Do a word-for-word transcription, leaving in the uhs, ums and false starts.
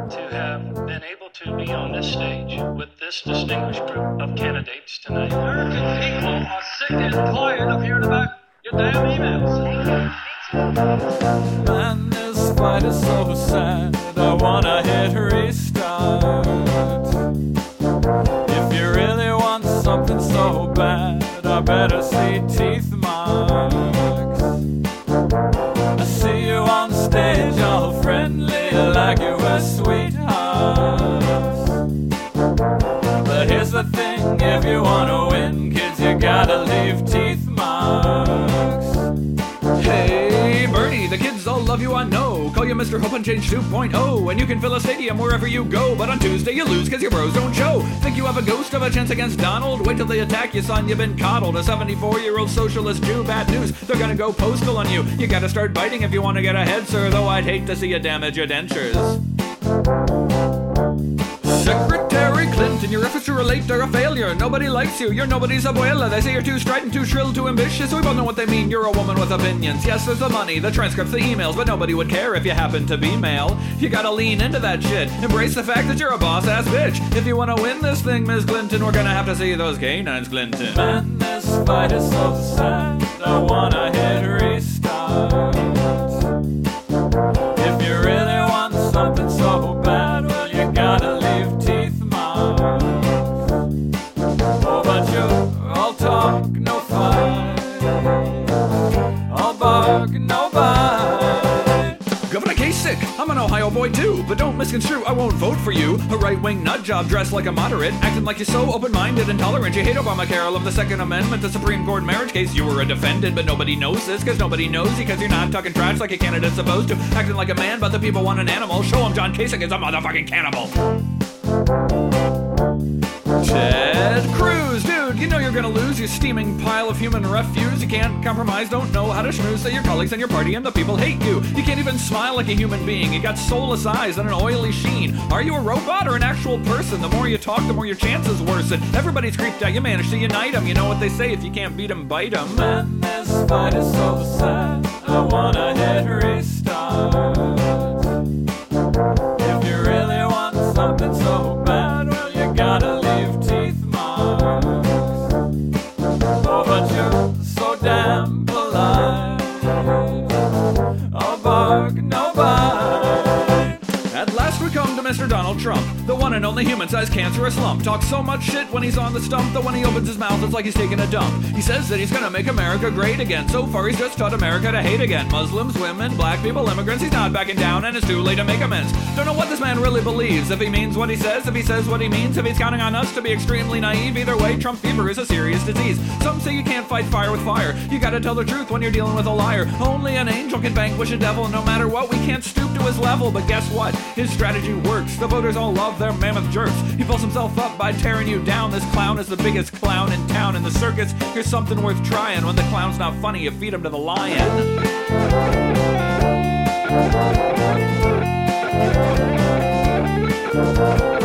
to have been able to be on this stage with this distinguished group of candidates tonight. American people are sick and tired of hearing about your damn emails. Man, this fight is so sad, I wanna hit restart. If you really want something so bad, I better see teeth marks. I see you on stage all friendly like you were sweethearts. But here's the thing, if you wanna win, kids, you gotta leave teeth marks. Hey, Bernie, the kids all love you, I know. Call you Mister Hope and Change two point oh, and you can fill a stadium wherever you go. But on Tuesday you lose cause your bros don't show. Think you have a ghost of a chance against Donald? Wait till they attack you, son, you've been coddled. A seventy-four-year-old socialist Jew, bad news, they're gonna go postal on you. You gotta start biting if you wanna get ahead, sir, though I'd hate to see you damage your dentures. Secretary Clinton, your efforts to relate are a failure. Nobody likes you, you're nobody's abuela. They say you're too strident, too shrill, too ambitious. We both know what they mean, you're a woman with opinions. Yes, there's the money, the transcripts, the emails, but nobody would care if you happen to be male. You gotta lean into that shit, embrace the fact that you're a boss-ass bitch. If you wanna win this thing, Miss Clinton, we're gonna have to see those canines, Clinton. Man, this fight is so sad, I wanna hit restart. If you really want something so bad, well, you gotta leave teeth marks. Oh, but you're all talk, no fight. All bark, no bite. Governor Kasich, I'm an Ohio boy too, but don't misconstrue, I won't vote for you. A right-wing nut job dressed like a moderate, acting like you're so open-minded and tolerant. You hate Obamacare, I love the Second Amendment, the Supreme Court marriage case. You were a defendant, but nobody knows this, cause nobody knows you, cause you're not talking trash like a candidate's supposed to. Acting like a man, but the people want an animal. Show them John Kasich is a motherfucking cannibal. Ted Cruz, dude, you know you're gonna lose, you steaming pile of human refuse. You can't compromise, don't know how to schmooze, say your colleagues and your party and the people hate you. You can't even smile like a human being, you got soulless eyes and an oily sheen. Are you a robot or an actual person? The more you talk, the more your chances worsen. Everybody's creeped out, you manage to unite them. You know what they say, if you can't beat them, bite them. Man, this fight is so sad, I wanna hit restart. If you really want something so bad, well, you gotta leave teeth marks. Oh, but you're so damn polite. All bark, no bite. At last we come to Mister Donald Trump, the one and only human-sized cancerous lump. Talks so much shit when he's on the stump that when he opens his mouth it's like he's taking a dump. He says that he's gonna make America great again. So far he's just taught America to hate again. Muslims, women, black people, immigrants, he's not backing down and it's too late to make amends. Don't know what this man really believes, if he means what he says, if he says what he means, if he's counting on us to be extremely naive. Either way, Trump fever is a serious disease. Some say you can't fight fire with fire. You gotta tell the truth when you're dealing with a liar. Only an angel can vanquish a devil. No matter what, we can't stoop to his level. But guess what? His strategy works. The voters all love their mammoth jerks. He pulls himself up by tearing you down. This clown is the biggest clown in town. In the circus, here's something worth trying. When the clown's not funny, you feed him to the lion.